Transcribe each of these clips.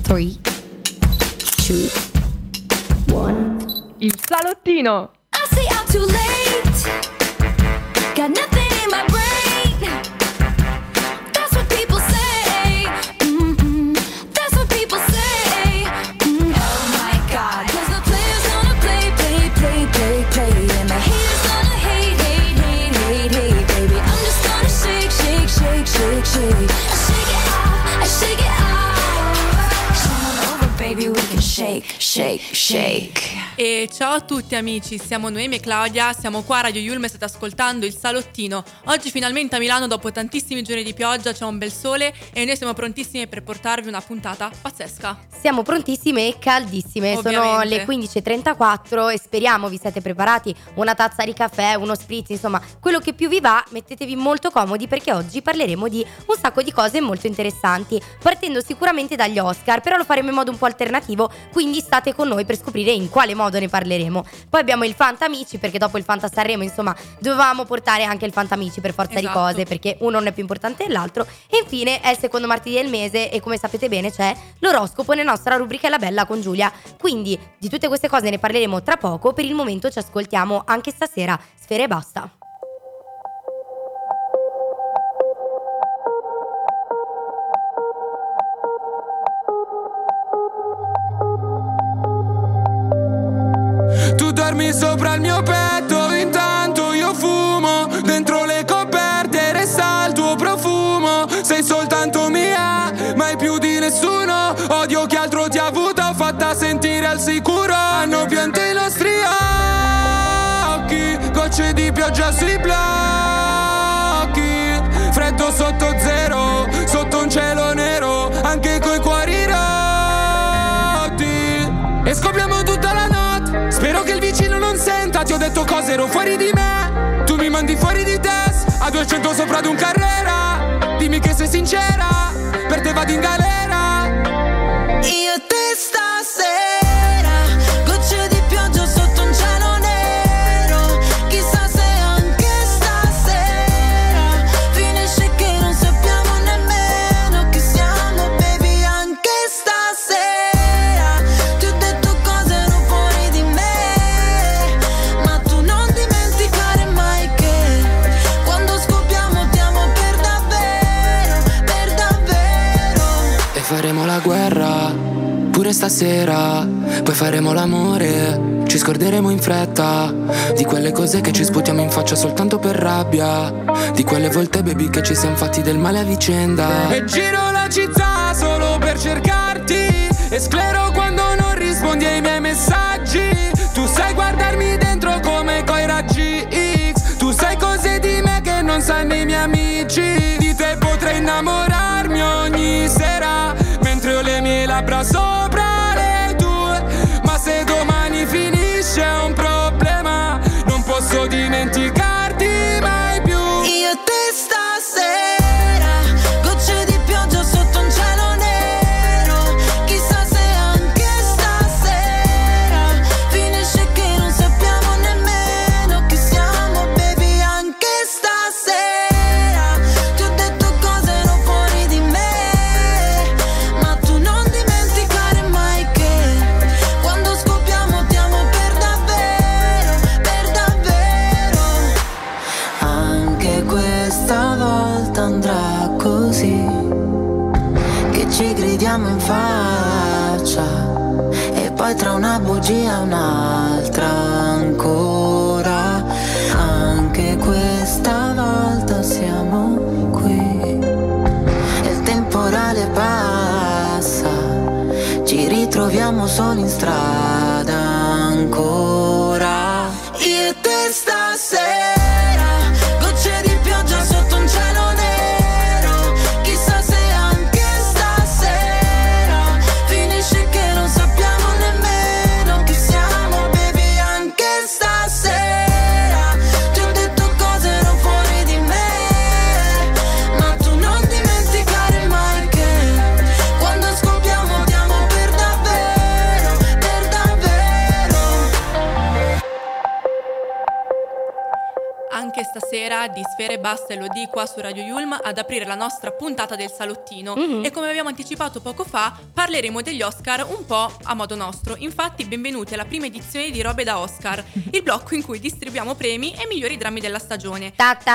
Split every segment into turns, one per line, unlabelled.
3, 2, 1.
Il salottino.
I say I'm too late. Got nothing in my brain. That's what people say. That's what people say. Oh my God. 'Cause the players gonna play, play, play, play, play. And the haters gonna hate, hate, hate, hate, hate. Baby, I'm just gonna shake, shake, shake, shake, shake. I shake it off, I shake it off. Come over, baby, we can shake, shake, shake.
E ciao a tutti amici, siamo Noemi e Claudia, siamo qua a Radio Yulm e state ascoltando il salottino. Oggi finalmente a Milano, dopo tantissimi giorni di pioggia, c'è un bel sole e noi siamo prontissime per portarvi una puntata pazzesca.
Siamo prontissime e caldissime,
Ovviamente.
Sono le 15:34 e speriamo vi siete preparati una tazza di caffè, uno spritz, insomma quello che più vi va. Mettetevi molto comodi perché oggi parleremo di un sacco di cose molto interessanti, partendo sicuramente dagli Oscar, però lo faremo in modo un po' alternativo, quindi state con noi per scoprire in quale modo ne parleremo. Poi abbiamo il Fanta Amici, perché dopo il Fanta Sanremo insomma dovevamo portare anche il Fanta Amici per forza di cose, perché uno non è più importante dell'altro. E infine è il secondo martedì del mese e come sapete bene c'è l'oroscopo nella nostra rubrica La Bella con Giulia. Quindi di tutte queste cose ne parleremo tra poco. Per il momento ci ascoltiamo anche stasera Sfera e Basta.
Tu dormi sopra il mio petto, intanto io fumo. Dentro le coperte resta il tuo profumo. Sei soltanto mia, mai più di nessuno. Odio chi altro ti ha avuto, fatta sentire al sicuro. Hanno pianto i nostri occhi, gocce di pioggia sui blocchi. Freddo sotto zero, sotto un cielo nero, anche coi cuori rotti. E scopriamo tutta la notte, spero che il vicino non senta. Ti ho detto cose, ero fuori di me, tu mi mandi fuori di testa. A 200 sopra ad un Carrera, dimmi che sei sincera, per te vado in galera.
Io e te stasera, gocce di pioggia sotto un cielo nero. Chissà se anche stasera finisce che non sappiamo nemmeno chi siamo, baby, anche stasera. Ti ho detto cose ero fuori di me, ma tu non dimenticare mai che quando scoppiamo ti amo per davvero, per davvero.
E faremo la guerra pure stasera, poi faremo l'amore, ci scorderemo in fretta di quelle cose che ci sputiamo in faccia soltanto per rabbia, di quelle volte baby che ci siamo fatti del male a vicenda. E giro la città solo per cercarti, e sclero quando non rispondi ai miei messaggi. Tu sai guardarmi dentro come coi raggi X, tu sai cose di me che non sanno i miei amici. Di te potrei innamorarmi ogni sera, mentre ho le mie labbra sopra le tue. Ma se domani finisce è un problema, non posso dimenticarti mai più.
Io e te stasera, gocce di pioggia sotto un cielo nero. Chissà se anche stasera finisce che non sappiamo nemmeno chi siamo, baby, anche stasera. Ti ho detto cose ero fuori di me, ma tu non dimenticare mai che quando scoppiamo ti amo per davvero, per davvero. Anche questa volta andrà così, che ci gridiamo in faccia e poi tra una bugia e un'altra ancora. Anche questa volta siamo qui e il temporale passa, ci ritroviamo solo in strada ancora. Io e te stasera, gocce di pioggia sotto un cielo nero. Chissà se anche stasera finisce che non sappiamo nemmeno chi siamo, baby, anche stasera. Ti ho detto cose ero fuori di me, ma tu non dimenticare mai che quando scoppiamo ti amo per davvero, per davvero.
Andrea di Sfere Basta e Lodi qua su Radio Yulm ad aprire la nostra puntata del salottino. E come abbiamo anticipato poco fa, parleremo degli Oscar un po' a modo nostro. Infatti, benvenuti alla prima edizione di Robe da Oscar, il blocco in cui distribuiamo premi e migliori drammi della stagione.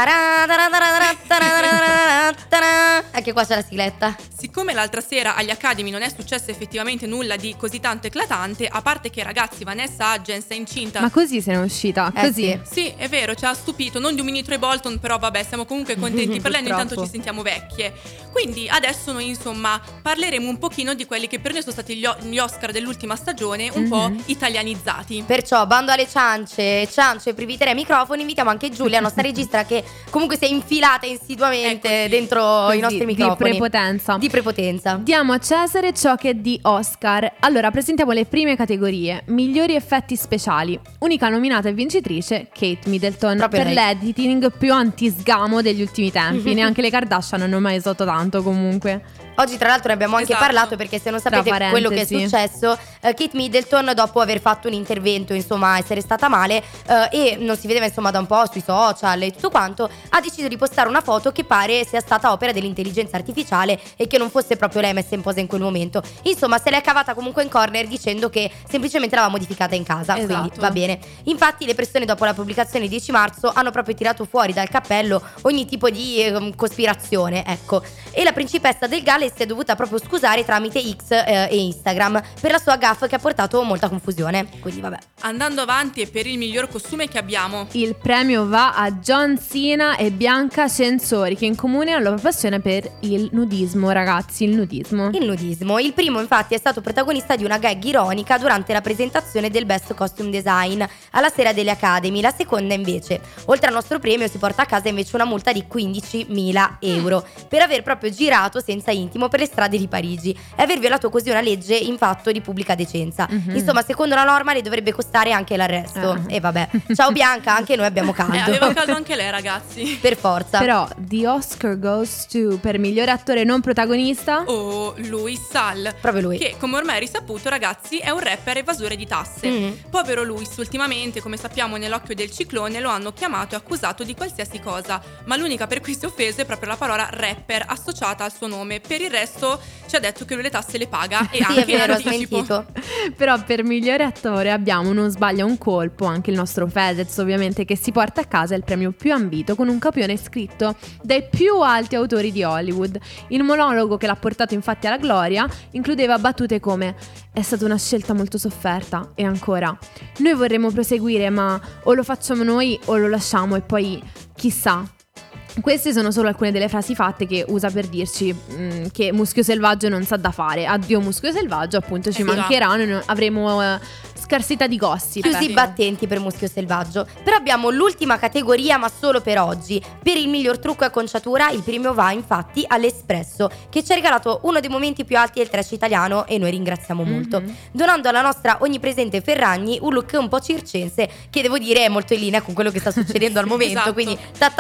Anche qua c'è la sigletta.
Siccome l'altra sera agli Academy non è successo effettivamente nulla di così tanto eclatante, a parte che ragazzi, Vanessa Hudgens è incinta.
Ma così se ne è uscita, così.
Sì, è vero, ci ha stupito, non di un mini Troy Bolton, però vabbè, siamo comunque contenti per lei, noi intanto ci sentiamo vecchie. Quindi adesso noi insomma parleremo un pochino di quelli che per noi sono stati gli Oscar dell'ultima stagione, un po' italianizzati.
Perciò bando alle ciance e priviterei ai microfoni, invitiamo anche Giulia, nostra regista, che comunque si è infilata insiduamente dentro i nostri microfoni. Di prepotenza.
Diamo a Cesare ciò che è di Oscar. Allora, presentiamo le prime categorie. Migliori effetti speciali. Unica nominata e vincitrice, Kate Middleton,
proprio
per
lei.
l'editing più antisgamo degli ultimi tempi. Neanche le Kardashian hanno mai usato tanto comunque.
Oggi tra l'altro ne abbiamo anche parlato, perché se non sapete quello che è successo, Kate Middleton, dopo aver fatto un intervento, insomma essere stata male e non si vedeva insomma da un po' sui social e tutto quanto, ha deciso di postare una foto che pare sia stata opera dell'intelligenza artificiale e che non fosse proprio lei messa in posa in quel momento. Insomma se l'è cavata comunque in corner dicendo che semplicemente l'aveva modificata in casa.
Esatto.
Quindi va bene. Infatti le persone dopo la pubblicazione il 10 marzo hanno proprio tirato fuori dal cappello ogni tipo di cospirazione, ecco. E la principessa del Galles si è dovuta proprio scusare tramite X e Instagram per la sua gaffe che ha portato molta confusione. Quindi vabbè.
Andando avanti, e per il miglior costume che abbiamo,
il premio va a John Cena e Bianca Censori, che in comune hanno la passione per il nudismo, ragazzi, il nudismo.
Il primo infatti è stato protagonista di una gag ironica durante la presentazione del Best Costume Design alla sera delle Academy. La seconda invece, oltre al nostro premio, si porta a casa invece una multa di 15.000 euro per aver proprio girato senza intimo per le strade di Parigi e aver violato così una legge in fatto di pubblica decenza. Insomma, secondo la norma le dovrebbe costare anche l'arresto. E vabbè, ciao Bianca, anche noi abbiamo caldo.
aveva caldo anche lei, ragazzi.
Per forza.
Però The Oscar goes to, per migliore attore non protagonista,
Louis Sall,
proprio lui,
che come ormai è risaputo, ragazzi, è un rapper evasore di tasse. Povero Louis, ultimamente, come sappiamo, nell'occhio del ciclone lo hanno chiamato e accusato di qualsiasi cosa, ma l'unica per cui si è offeso è proprio la parola rapper associata al suo nome. Per il resto ci ha detto che lui le tasse le paga e anche
è vero,
in anticipo.
smentito.
però per migliore attore abbiamo Non sbaglia un colpo, anche il nostro Fedez ovviamente, che si porta a casa il premio più ambito con un copione scritto dai più alti autori di Hollywood. Il monologo che l'ha portato infatti alla gloria includeva battute come: è stata una scelta molto sofferta, e ancora: noi vorremmo proseguire, ma o lo facciamo noi o lo lasciamo, e poi chissà. Queste sono solo alcune delle frasi fatte che usa per dirci che Muschio Selvaggio non sa da fare. Addio Muschio Selvaggio, appunto, ci mancheranno, avremo scarsità di gossip.
Chiusi i battenti per Muschio Selvaggio. Però abbiamo l'ultima categoria, ma solo per oggi. Per il miglior trucco e acconciatura il premio va infatti all'Espresso, che ci ha regalato uno dei momenti più alti del trash italiano e noi ringraziamo molto, donando alla nostra onnipresente Ferragni un look un po' circense, che devo dire è molto in linea con quello che sta succedendo al momento.
Esatto.
Quindi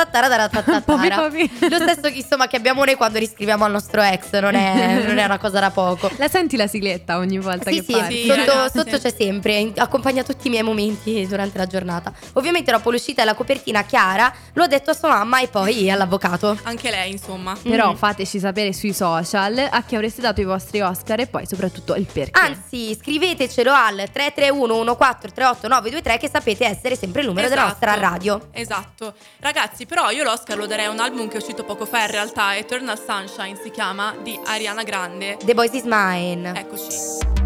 Popi.
lo stesso insomma che abbiamo noi quando riscriviamo al nostro ex. Non è una cosa da poco.
La senti la sigletta ogni volta che parli?
Sì, sotto c'è sempre, accompagna tutti i miei momenti durante la giornata. Ovviamente dopo l'uscita della copertina, Chiara lo ha detto a sua mamma e poi all'avvocato.
Anche lei, insomma.
Però fateci sapere sui social a chi avreste dato i vostri Oscar e poi soprattutto il perché.
Anzi, scrivetecelo al 331 1438 923, che sapete essere sempre il numero della nostra radio.
Esatto. Ragazzi, però io l'Oscar lo darei a un album che è uscito poco fa, in realtà Eternal Sunshine si chiama, di Ariana Grande.
The Boys Is Mine.
Eccoci.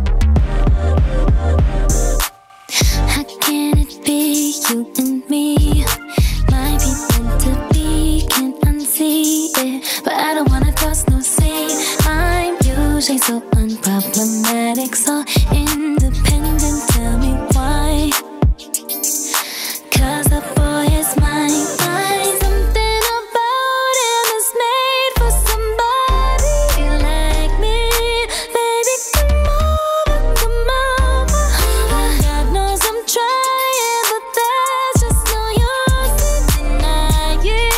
How can it be you and me? Might be meant to be, can't unsee it, but I don't wanna cross no sea. I'm usually so unproblematic, so independent, tell me why. 'Cause the boy is mine. Something about him is made for somebody like me. Baby, come over. God knows I'm trying, but there's just no use in denying.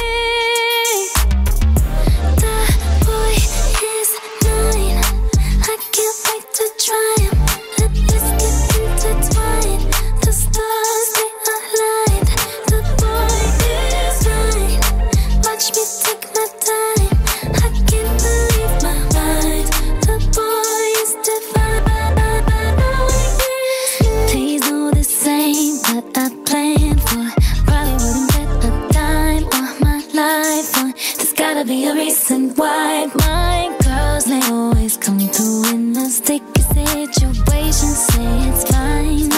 The boy is mine. I can't wait to try him. Let's get intertwined. Just to in a sticky situation, say it's fine.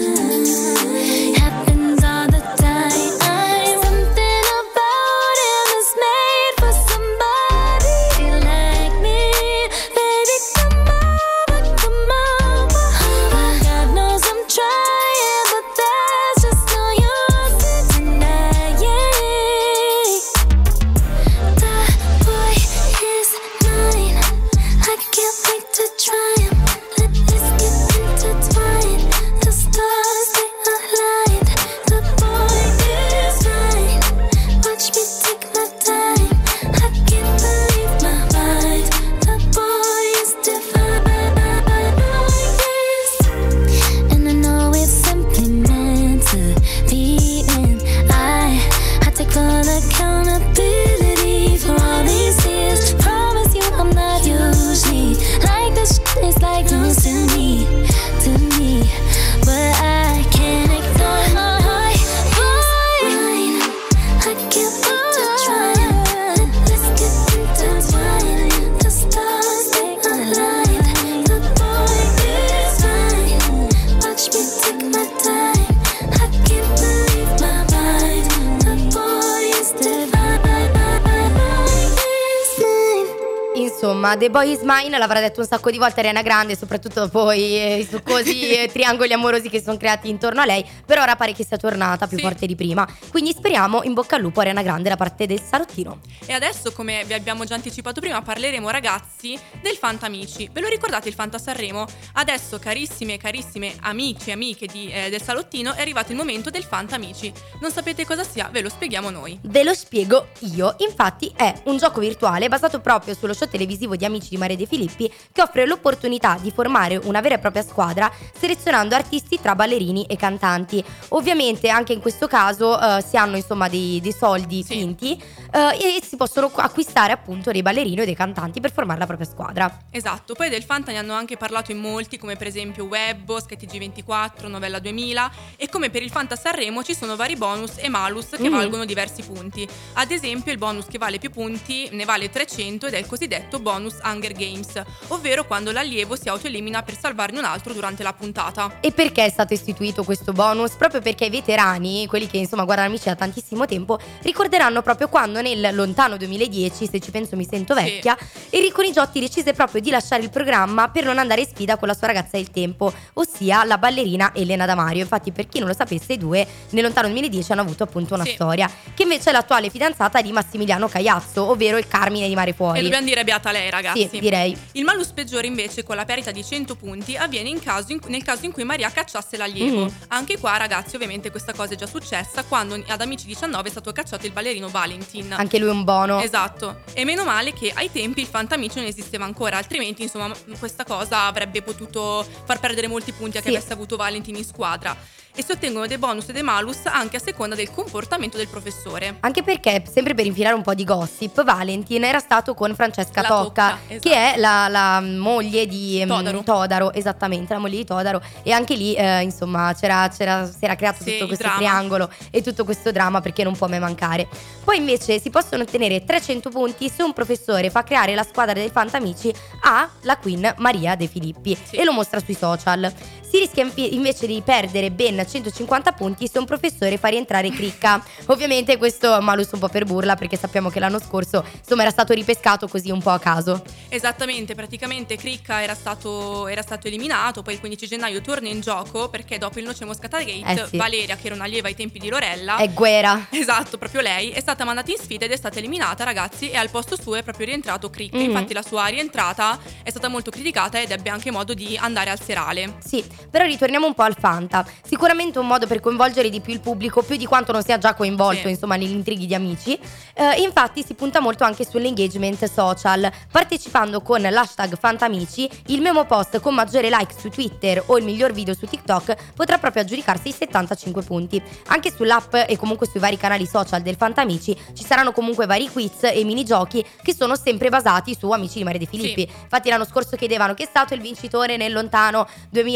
Happens all the time. Something about him is made for somebody like me. Baby, come over, come over. God knows I'm trying, but there's just no use in denying. That boy is mine. I can't wait to try him. Let this get intertwined. The stars they align. The boy is mine. Watch me take my time. I can't believe my mind. The boy is divine. And I know it's simply meant to be. And I take full accountability for all these years. Promise you I'm not usually like this. It's like news to me, but I can't ignore my heart. Mine. I can't wait to try it. Let's get intertwined. The stars they align. The boy is mine. Watch me take my time. I can't believe my mind. The boy is divine. Is mine.
Insomma, The Boy Is Mine l'avrà detto un sacco di volte Ariana Grande, soprattutto poi i succosi triangoli amorosi che sono creati intorno a lei. Per ora pare che sia tornata più
Sì.
forte di prima. Quindi speriamo, in bocca al lupo Ariana Grande da parte del salottino.
E adesso, come vi abbiamo già anticipato prima, parleremo, ragazzi, del Fanta Amici. Ve lo ricordate il Fanta Sanremo? Adesso, carissime e carissime amici e amiche del salottino, è arrivato il momento del Fanta Amici. Non sapete cosa sia? Ve lo spieghiamo noi.
Ve lo spiego io. Infatti è un gioco virtuale basato proprio sullo show televisivo di Amici di Maria De Filippi, che offre l'opportunità di formare una vera e propria squadra selezionando artisti tra ballerini e cantanti. Ovviamente anche in questo caso si hanno insomma dei soldi
Sì.
finti e si possono acquistare appunto dei ballerini o dei cantanti per formare la propria squadra.
Esatto, poi del Fanta ne hanno anche parlato in molti, come per esempio Webbo, SkyTG24, Novella 2000, e come per il Fanta Sanremo ci sono vari bonus e malus che valgono diversi punti. Ad esempio il bonus che vale più punti ne vale 300 ed è il cosiddetto bonus Hunger Games, ovvero quando l'allievo si autoelimina per salvarne un altro durante la puntata.
E perché è stato istituito questo bonus? Proprio perché i veterani, quelli che insomma guardano Amici da tantissimo tempo, ricorderanno proprio quando nel lontano 2010, se ci penso mi sento
Sì.
vecchia, Enrico Nigiotti decise proprio di lasciare il programma per non andare in sfida con la sua ragazza del tempo, ossia la ballerina Elena Damario. Infatti, per chi non lo sapesse, i due nel lontano 2010 hanno avuto appunto una
Sì.
storia, che invece è l'attuale fidanzata di Massimiliano Caiazzo, ovvero il Carmine di Mare Fuori.
E dobbiamo dire beata lei, ragazzi.
Sì, direi.
Il malus peggiore invece, con la perdita di 100 punti, avviene nel caso in cui Maria cacciasse l'allievo. Anche qua, ragazzi, ovviamente questa cosa è già successa quando ad Amici 19 è stato cacciato il ballerino Valentin.
Anche lui un bono.
Esatto, e meno male che ai tempi il Fantamici non esisteva ancora, altrimenti insomma questa cosa avrebbe potuto far perdere molti punti a chi
Sì.
avesse avuto Valentin in squadra. E si ottengono dei bonus e dei malus anche a seconda del comportamento del professore.
Anche perché, sempre per infilare un po' di gossip, Valentin era stato con Francesca
La
Tocca,
Tocca, esatto.
che è la moglie di
Todaro.
esattamente, la moglie di Todaro. E anche lì, insomma, si era creato
Sì,
tutto
il
questo
dramma.
triangolo e tutto questo dramma, perché non può mai mancare. Poi invece si possono ottenere 300 punti se un professore fa creare la squadra dei Fantamici alla Queen Maria De Filippi
Sì.
e lo mostra sui social. Si rischia invece di perdere ben 150 punti se un professore fa rientrare Cricca. Ovviamente questo è un malus un po' per burla, perché sappiamo che l'anno scorso insomma era stato ripescato così un po' a caso.
Esattamente, praticamente Cricca era stato eliminato, poi il 15 gennaio torna in gioco perché dopo il Noce Moscata Gate
Sì.
Valeria, che era un'allieva ai tempi di Lorella,
È guerra.
esatto, proprio lei, è stata mandata in sfida ed è stata eliminata, ragazzi, e al posto suo è proprio rientrato Cricca. Infatti la sua rientrata è stata molto criticata ed ebbe anche modo di andare al serale.
Sì, però ritorniamo un po' al Fanta. Sicuramente un modo per coinvolgere di più il pubblico, più di quanto non sia già coinvolto
Sì.
insomma negli intrighi di Amici. Infatti si punta molto anche sull'engagement social, partecipando con l'hashtag Fantamici. Il memo post con maggiore like su Twitter o il miglior video su TikTok potrà proprio aggiudicarsi i 75 punti. Anche sull'app e comunque sui vari canali social del Fantamici ci saranno comunque vari quiz e minigiochi che sono sempre basati su Amici di Maria De Filippi.
Sì.
Infatti l'anno scorso chiedevano chi è stato il vincitore nel lontano 2010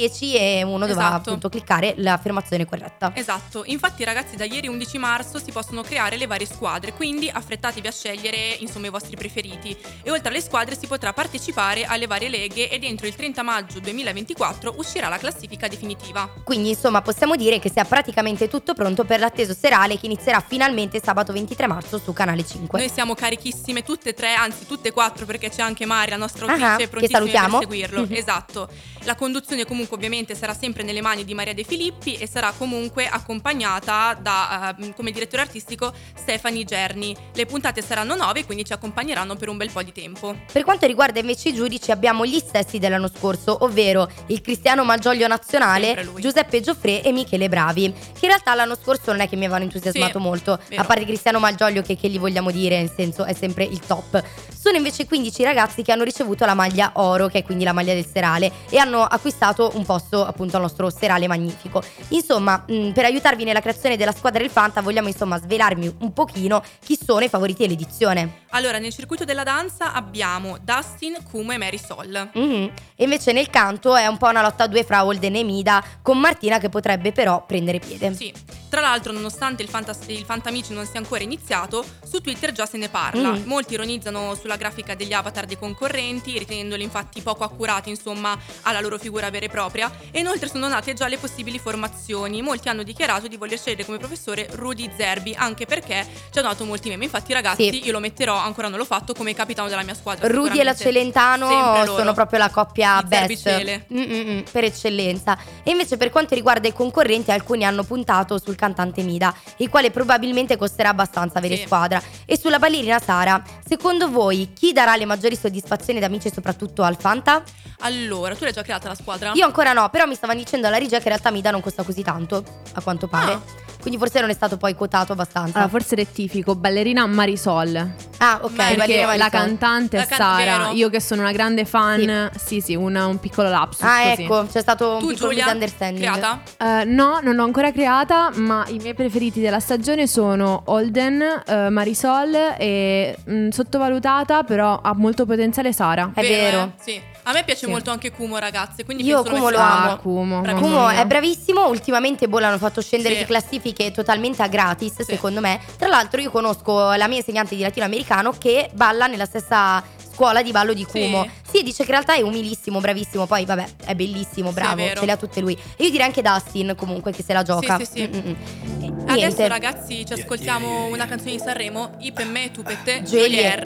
10 e uno dovrà
Esatto.
appunto cliccare l'affermazione corretta.
Esatto, infatti ragazzi da ieri 11 marzo si possono creare le varie squadre, quindi affrettatevi a scegliere insomma i vostri preferiti e oltre alle squadre si potrà partecipare alle varie leghe ed entro il 30 maggio 2024 uscirà la classifica definitiva.
Quindi insomma possiamo dire che sia praticamente tutto pronto per l'atteso serale che inizierà finalmente sabato 23 marzo su Canale 5.
Noi siamo carichissime tutte e tre, anzi tutte e quattro perché c'è anche Mari, la nostra
Ah,
autrice,
che
prontissima
salutiamo.
per seguirlo. Esatto. La conduzione comunque ovviamente sarà sempre nelle mani di Maria De Filippi e sarà comunque accompagnata da come direttore artistico Stefani Gerni. Le puntate saranno 9 quindi ci accompagneranno per un bel po' di tempo.
Per quanto riguarda invece i giudici abbiamo gli stessi dell'anno scorso, ovvero il Cristiano Malgioglio nazionale,
Sempre lui.
Giuseppe Gioffré e Michele Bravi, che in realtà l'anno scorso non è che mi avevano entusiasmato
Sì,
molto,
vero.
a parte Cristiano Malgioglio che gli vogliamo dire, nel senso è sempre il top. Sono invece 15 ragazzi che hanno ricevuto la maglia oro, che è quindi la maglia del serale, e hanno acquistato un posto appunto al nostro serale magnifico. Insomma, per aiutarvi nella creazione della squadra del Fanta vogliamo insomma svelarmi un pochino chi sono i favoriti dell'edizione.
Allora, nel circuito della danza abbiamo Dustin, Kumo e Mary Sol.
E invece nel canto è un po' una lotta a due fra Holden e Mida, con Martina che potrebbe però prendere piede.
Sì, tra l'altro nonostante il Fantamici non sia ancora iniziato, su Twitter già se ne parla. Molti ironizzano sulla grafica degli avatar dei concorrenti, ritenendoli infatti poco accurati insomma alla loro figura vera e propria, e inoltre sono nate già le possibili formazioni. Molti hanno dichiarato di voler scegliere come professore Rudy Zerbi, anche perché ci hanno dato molti meme. Infatti ragazzi,
Sì.
io lo metterò, ancora non l'ho fatto, come capitano della mia squadra.
Rudy e la
sicuramente.
Celentano
Sempre loro.
sono proprio la coppia
I
best
Zerbicele.
per eccellenza. E invece per quanto riguarda i concorrenti, alcuni hanno puntato sul cantante Mida, il quale probabilmente costerà abbastanza avere
Sì.
squadra, e sulla ballerina Sara. Secondo voi chi darà le maggiori soddisfazioni da amici soprattutto al Fanta?
Allora, tu l'hai già creata la squadra?
Io ancora no, però mi stavano dicendo alla regia che in realtà Mida non costa così tanto, a quanto pare. Quindi forse non è stato poi quotato abbastanza.
Allora, forse rettifico, ballerina Marisol.
Ah, ok,
Perché
ballerina
La
Marisol.
cantante è
La
Sara.
vero.
Io che sono una grande fan. Sì, un piccolo lapsus.
Ah,
così.
ecco, c'è stato un
Tu
piccolo
Giulia,
misunderstanding.
creata?
No, non l'ho ancora creata, ma i miei preferiti della stagione sono Holden, Marisol e sottovalutata, però ha molto potenziale Sara.
È vero.
Sì. A me piace
Sì.
molto anche Kumo, ragazzi, quindi
Io
penso
Kumo lo
metterò-
amo.
Ah, Kumo.
Bravi.
Kumo
mamma mia.
è bravissimo, ultimamente l'hanno fatto scendere
Sì.
di classifiche totalmente a gratis, secondo me. Tra l'altro io conosco la mia insegnante di latinoamericano che balla nella stessa scuola di ballo di Kumo. Sì, dice che in realtà è umilissimo, bravissimo, poi vabbè, è bellissimo,
Sì,
bravo,
è vero.
ce le ha tutte lui. E io direi anche Dustin comunque che se la gioca.
Sì, sì, sì.
Niente.
Adesso ragazzi ci ascoltiamo una canzone di Sanremo, I per me, tu per te,
Geolier.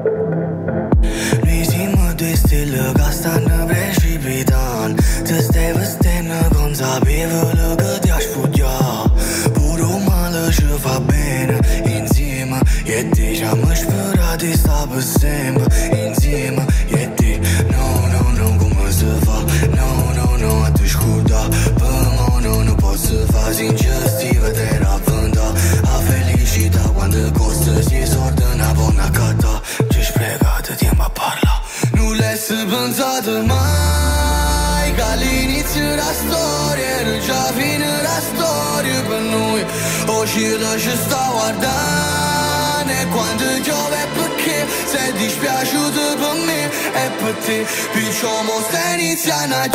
Noi siamo due stelle che stanno precipitando. Ti stai vestendo consapevole che ti sfuggiamo. Pure un male ci fa bene insieme. E te ci abbiamo sperato di stare per sempre insieme. E te no, come si fa? No, a te scorda. Per me non posso fare sincerità te ravventa. A felicità quando costa si sorda una buona catta. Ci sprecate tempo a parlare. Non l'hai pensato mai che all'inizio della storia era già fine la storia per noi. Oggi ci sta guardando e quando piove perché sei dispiaciuto per me e per te. Perciò mo stai iniziando a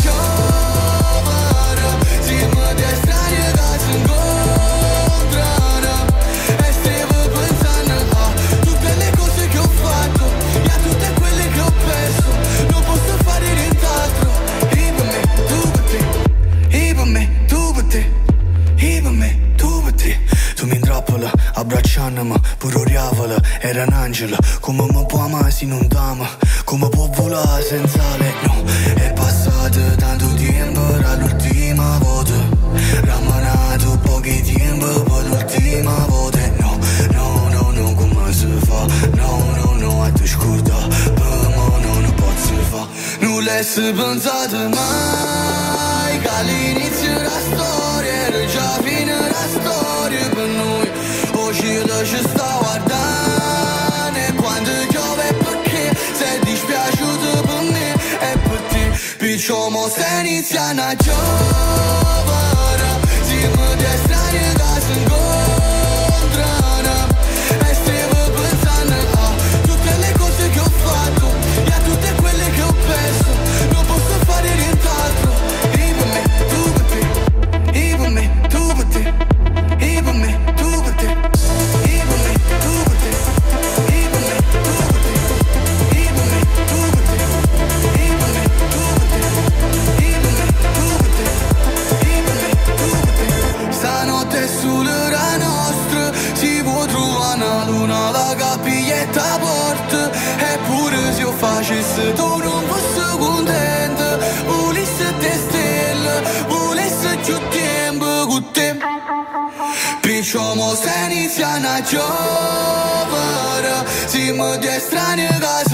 giovere. Siamo due strani che si incontrano e stavo pensando a tutte le cose che ho fatto e a tutte quelle che ho perso. Non posso fare nient'altro. E per me, tu per te. E per me, tu per te. E per me, tu per te. Tu mi intrappola, abbracciandomi, pure oriavola, era un angelo. Come mi può amare se non t'ama? Come può volare senza lei? No, è passato tanto tempo dall'ultima volta. Rammanato pochi tempo per l'ultima volta. No, come si fa? No, a te scorda. Per me non posso fa. Non l'hai pensato mai che all'inizio della storia era già fine la storia per noi. Oggi ci sta guardando e quando piove perché sei dispiaciuto per me e per te. Perciò mo stai iniziando a giovere. Siamo due strani che si incontrano e stavo pensando a tutte le cose che ho fatto e a tutte quelle che ho perso. Non posso fare nient'altro. E per me, se tu non fossi contento, volessi te stelle, volessi più tempo con te. Perciò mo se iniziano a giovere, siamo due strani che si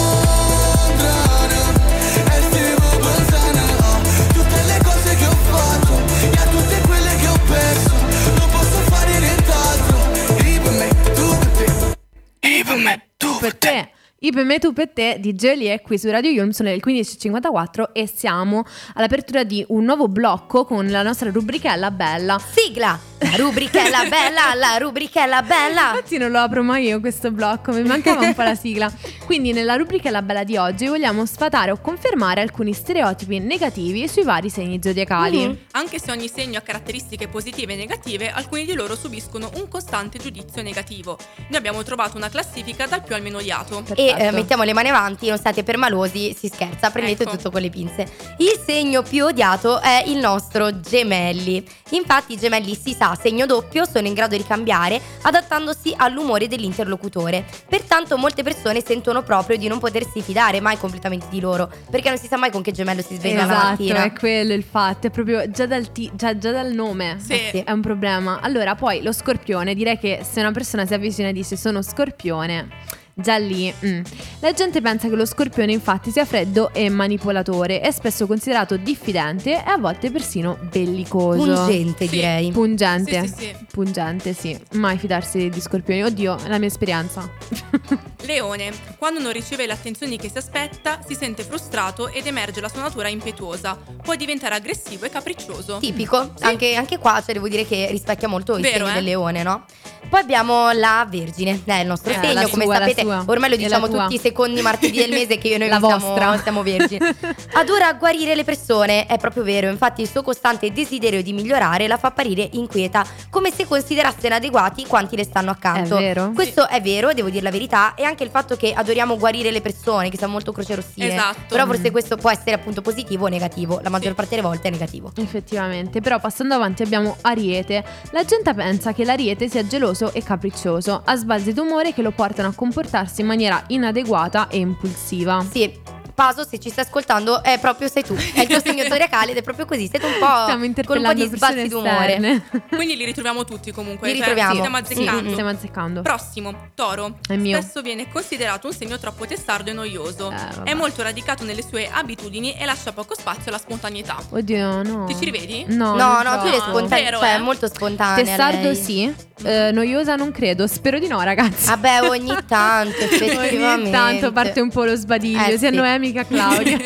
incontrano e stiamo pensando a tutte le cose che ho fatto e a tutte quelle che ho perso. Non posso fare nient'altro. Io per me, tu per te. Io per me, tu per te.
I per me tu per te di Gelie qui su Radio Yulm. Sono le 15.54 e siamo all'apertura di un nuovo blocco con la nostra rubrichella bella.
Sigla! La rubrichella bella, la rubrichella bella.
Infatti non lo apro mai io questo blocco, mi mancava un po' la sigla. Quindi nella rubrichella bella di oggi vogliamo sfatare o confermare alcuni stereotipi negativi sui vari segni zodiacali.
Anche se ogni segno ha caratteristiche positive e negative, alcuni di loro subiscono un costante giudizio negativo. Noi abbiamo trovato una classifica dal più al meno odiato.
E mettiamo le mani avanti, non state permalosi, si scherza, prendete
Ecco.
tutto con le pinze. Il segno più odiato è il nostro Gemelli. Infatti i gemelli, si sa, segno doppio, sono in grado di cambiare adattandosi all'umore dell'interlocutore. Pertanto molte persone sentono proprio di non potersi fidare mai completamente di loro, perché non si sa mai con che gemello si sveglia la
Esatto,
mattina.
è quello il fatto, è proprio già dal nome.
Sì.
sì.
È un problema. Allora, poi lo scorpione, direi che se una persona si avvicina e dice sono scorpione, già lì la gente pensa che lo scorpione infatti sia freddo e manipolatore, è spesso considerato diffidente e a volte persino bellicoso.
Pungente,
Sì.
direi.
Pungente.
Sì.
Pungente, sì. Mai fidarsi di scorpioni. Oddio, è la mia esperienza.
Leone, quando non riceve le attenzioni che si aspetta, si sente frustrato ed emerge la sua natura impetuosa. Può diventare aggressivo e capriccioso.
Tipico, anche qua cioè, devo dire che rispecchia molto il
Vero,
segno
eh?
del leone, no? Poi abbiamo la Vergine, il nostro segno,
la
come
sua, la
sapete,
sua.
ormai lo
E la
diciamo
tua.
tutti i secondi martedì del mese che io e noi
La
siamo,
vostra.
siamo vergini. Adora guarire le persone, è proprio vero, infatti il suo costante desiderio di migliorare la fa apparire inquieta, come se considerasse inadeguati quanti le stanno accanto.
È vero?
Questo è vero, devo dire la verità, e anche il fatto che adoriamo guarire le persone, che siamo molto crocerossine.
Esatto.
Però forse questo può essere appunto positivo o negativo, la maggior parte delle volte è negativo.
Effettivamente, però passando avanti abbiamo Ariete. La gente pensa che l'Ariete sia geloso e capriccioso, ha sbalzi d'umore che lo portano a comportarsi in maniera inadeguata e impulsiva.
Sì, Paso, se ci stai ascoltando, è proprio sei tu. È il tuo segno zodiacale ed è proprio così. Siete un po'
Stiamo
con un po'
interpellando
di
persone
sbalzi d'umore.
esterne.
Quindi li ritroviamo tutti comunque.
Li ritroviamo.
Stiamo azzeccando.
Stiamo azzeccando.
Prossimo, Toro.
È mio.
Spesso viene considerato un segno troppo testardo e noioso.
Vabbè.
È molto radicato nelle sue abitudini e lascia poco spazio alla spontaneità.
Oddio, no.
Ti ci rivedi?
No,
No,
non
tu le
troppo.
spontanee,
Vero,
cioè
eh?
è molto spontanea.
Testardo
lei.
sì, noiosa non credo, spero di no ragazzi.
Vabbè, ogni tanto, effettivamente.
Ogni tanto parte un po' lo sbadiglio, sia
sì.
Noemi che a Claudia.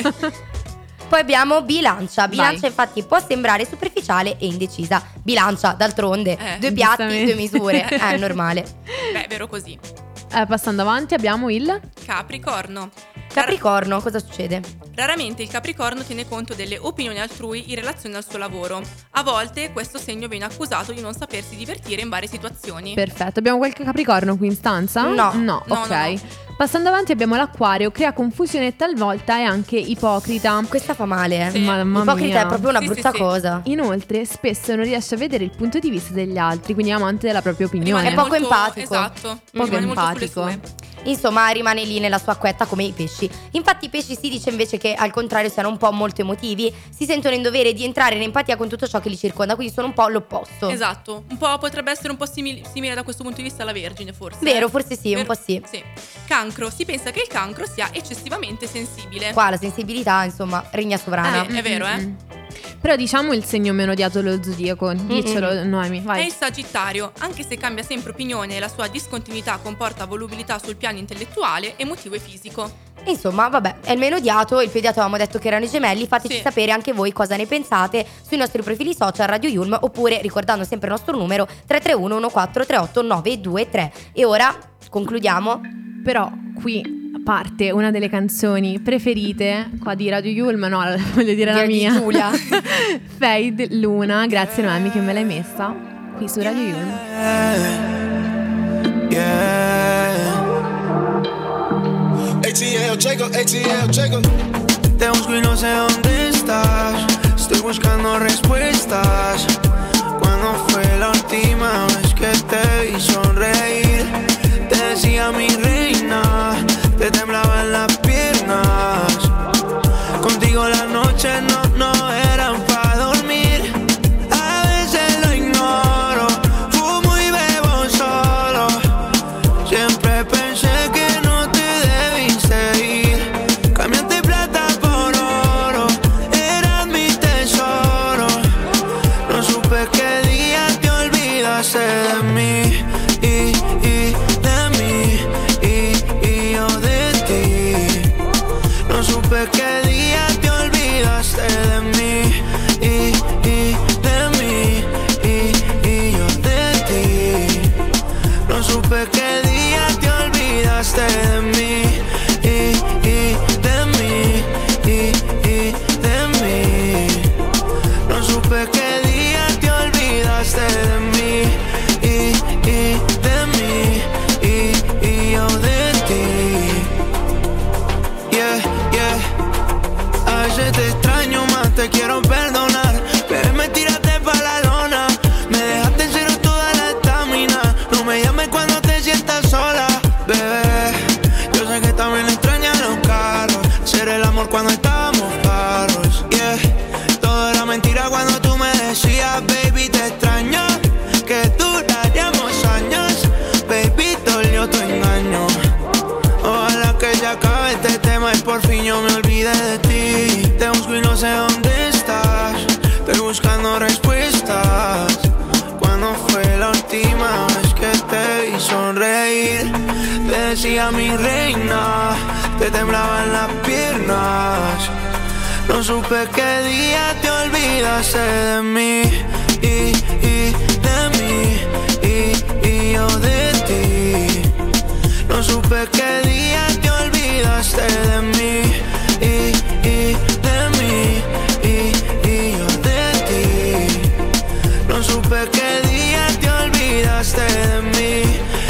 Poi abbiamo Bilancia. Bilancia
Vai.
infatti può sembrare superficiale e indecisa. Bilancia, d'altronde, due piatti,
giustamente.
due misure, è normale.
Beh, è vero così.
Passando avanti abbiamo il
Capricorno.
Capricorno, cosa succede?
Raramente il Capricorno tiene conto delle opinioni altrui in relazione al suo lavoro. A volte questo segno viene accusato di non sapersi divertire in varie situazioni.
Perfetto, abbiamo qualche Capricorno qui in stanza?
No.
No,
No,
ok.
no.
Passando avanti abbiamo l'Acquario, crea confusione e talvolta è anche ipocrita.
Questa fa male,
Sì.
Mamma
Ipocrita
mia.
è proprio una
Sì,
brutta
sì.
cosa.
Inoltre spesso non riesce a vedere il punto di vista degli altri, quindi è amante della propria opinione.
È poco empatico.
Esatto.
Poco
rimane molto
empatico.
sulle sue.
Insomma, rimane lì nella sua acquetta come i pesci. Infatti i pesci si dice invece che al contrario siano un po' molto emotivi, si sentono in dovere di entrare in empatia con tutto ciò che li circonda, quindi sono un po' l'opposto.
Esatto. Un po' potrebbe essere un po' simile da questo punto di vista alla Vergine, forse.
Vero, forse sì, un po' sì.
Cancro. Si pensa che il cancro sia eccessivamente sensibile.
Qua la sensibilità, insomma, regna sovrana.
È vero, eh?
Mm. Però diciamo il segno meno odiato dello zodiaco. Diccelo, Noemi,
È
vai.
il Sagittario, anche se cambia sempre opinione e la sua discontinuità comporta volubilità sul piano intellettuale, emotivo e fisico.
Insomma, vabbè, è il meno odiato, il più odiato avevamo detto che erano i gemelli, fateci
Sì.
sapere anche voi cosa ne pensate sui nostri profili social Radio Yulm, oppure ricordando sempre il nostro numero 331 1438 923. E ora concludiamo.
Però qui parte una delle canzoni preferite qua di Radio Yulm, no, voglio dire la
Di
mia.
Giulia.
Fade Luna, grazie Noemi che me l'hai messa qui su Radio Yulm.
ATL, Jacob. Te busco y no sé dónde estás. Estoy buscando respuestas. ¿Cuándo fue la última vez que te vi sonreír? Te decía mi reina, te temblaba en la pierna. veces te extraño más, te quiero perdonar. Pero me tiraste pa' la lona, me dejaste en cero toda la estamina. No me llames cuando te sientas sola, bebé. Yo sé que también extrañas los carros, hacer el amor cuando estábamos parros, yeah. Todo era mentira cuando tú me decías, baby, te extraño, que duraríamos años. Baby, dolió tu engaño. Ojalá que se acabe este tema y por fin yo me olvide de ti. Te busco y no sé dónde estás, estoy buscando respuestas. ¿Cuándo fue la última vez que te vi sonreír? Te decía mi reina, te temblaban las piernas. No supe qué día te olvidaste de mí de mí y yo de ti. No supe qué día te olvidaste de mí de mí y yo de ti. No supe qué día te olvidaste de mí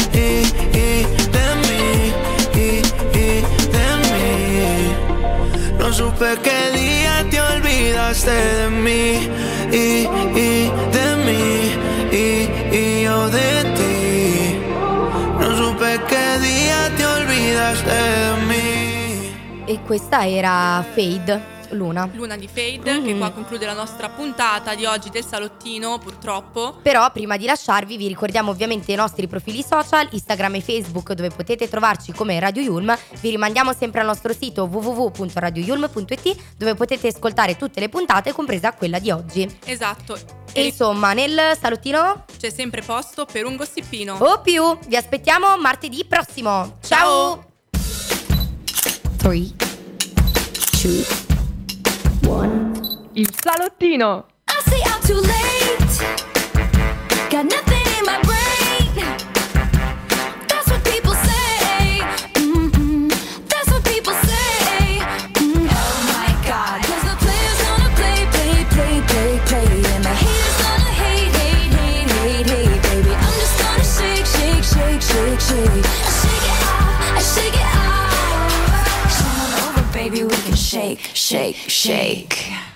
de mí de mí. No supe qué día te olvidaste de mí de mí y yo de ti. Non supe che dia ti olvidaste de mí.
E questa era Fade, Luna.
Luna di Fade, che qua conclude la nostra puntata di oggi del salottino, purtroppo.
Però prima di lasciarvi vi ricordiamo ovviamente i nostri profili social, Instagram e Facebook, dove potete trovarci come Radio Yulm. Vi rimandiamo sempre al nostro sito www.radioyulm.it, dove potete ascoltare tutte le puntate, compresa quella di oggi.
Esatto.
E insomma, nel salottino
c'è sempre posto per un gossipino.
o più. Vi aspettiamo martedì prossimo. Ciao! 3, 2, 1.
Il salottino.
I say I'm too late. Got nothing in my brain. That's what people say. That's what people say. Oh my God. 'Cause the players gonna play, play, play, play, play. And the haters gonna hate, hate, hate, hate, hate. Baby, I'm just gonna shake, shake, shake, shake, shake. I shake it off, I shake it off. Come on over, baby, we can shake, shake, shake.